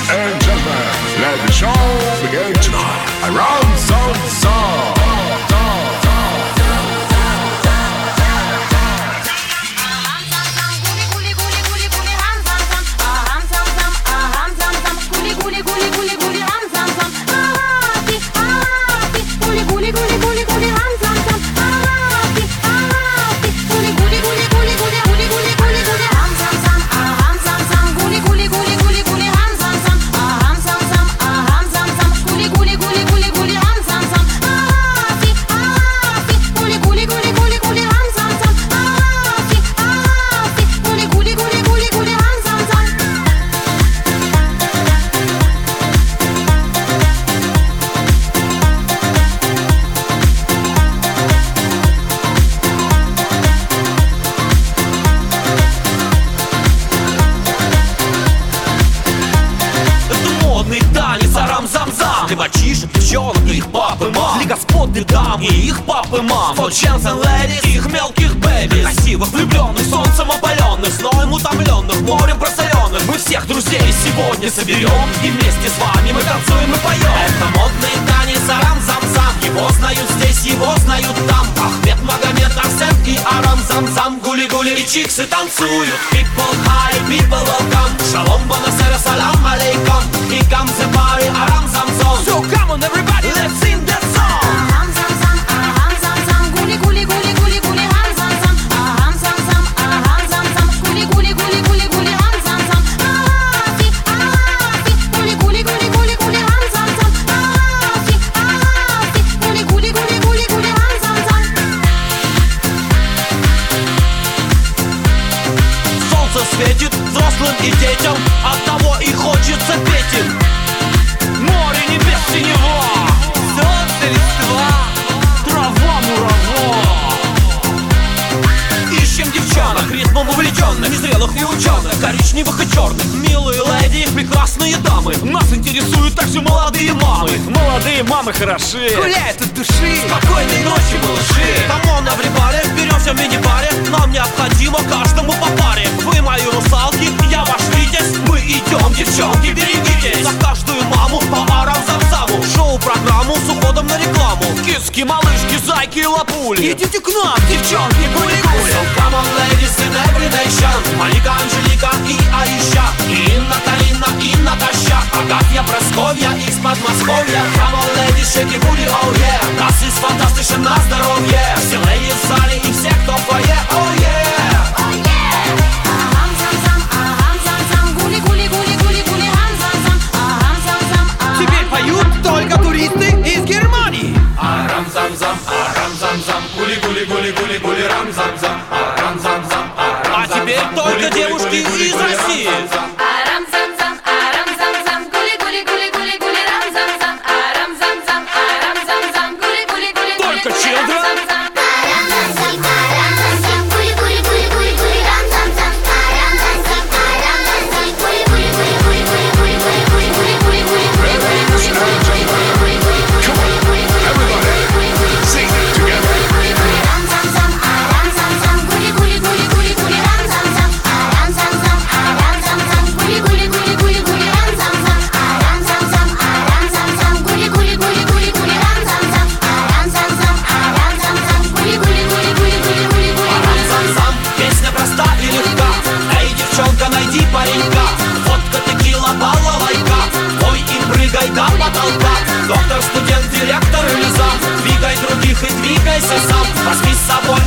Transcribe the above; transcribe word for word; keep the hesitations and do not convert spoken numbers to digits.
and gentlemen, let the show begin tonight. Around Some Song. Мальчишек, девчонок, их папы, мам, для господ, для дам и их папы, мам. For chance and ladies, их мелких бэбис, красивых, влюбленных, солнцем опаленных, зноем утомленных, морем просоленных. Мы всех друзей сегодня соберем, и вместе с вами мы танцуем и поем. Это модный танец арам-зам-зам, его знают здесь, его знают там. Ахмед, Магомед, Арсен и арам-зам-зам, гули-гули и чиксы танцуют. People high, people welcome, шалом, бонасера, салам алейкум. Here comes the party, арам-зам-зам. So come on everybody, let's sing that song. Aham zam zam, aham zam zam, guli guli guli guli guli ham zam zam. Aham zam zam, aham zam zam, guli guli guli guli guli ham zam zam. Ahati, ahati, guli guli guli guli guli ham zam zam. Ahati, ahati, guli guli guli guli guli ham zам зам. Солнце светит взрослым и детям, оттого и хочется петь им. Море, небес, синева, солнце, листва, трава, мурава. Ищем девчонок, ритмом увлеченных, незрелых и ученых, коричневых и черных. Милые леди, прекрасные дамы, нас интересуют также молодые мамы. Молодые мамы хороши, гуляют от души. Спокойной ночи, малыши. Камон, everybody, беремся в мини-баре. Нам необходимо каждому по паре. Вы мои русалки, я ваш витязь. Мы идем, девчонки, берегитесь. За каждую маму по арам-зам-заму. Шоу-программу с уходом на рекламу. Киски, малышки, зайки и лапули. Идите к нам, девчонки, гули-гули. So come on, ladies in every nation. Малика, Анжелика и Аиша, и Инна, Карина, и Наташа, Агафья, Просковья из Подмосковья. Come on, ladies, shake your booty, oh yeah. Das ist fantastisch на здоровье. Все леди в зале и все, кто в фойе, oh yeah. Oh yeah. Aham zam zam, aham zam zam, гули гули гули гули гули хам зам зам. Aham zam zam, aham. Теперь поют только туристы из Германии. Арам зам зам, арам зам зам, гули гули гули гули гули рам зам зам. Арам зам зам, арам. А теперь только девушки из России. Арам зам зам, арам зам зам, гули гули гули гули гули рам зам зам. Арам зам зам, арам зам зам, гули гули гули гули. Только children. Доктор, студент, директор или зам, двигай других и двигайся сам. Возьми с собой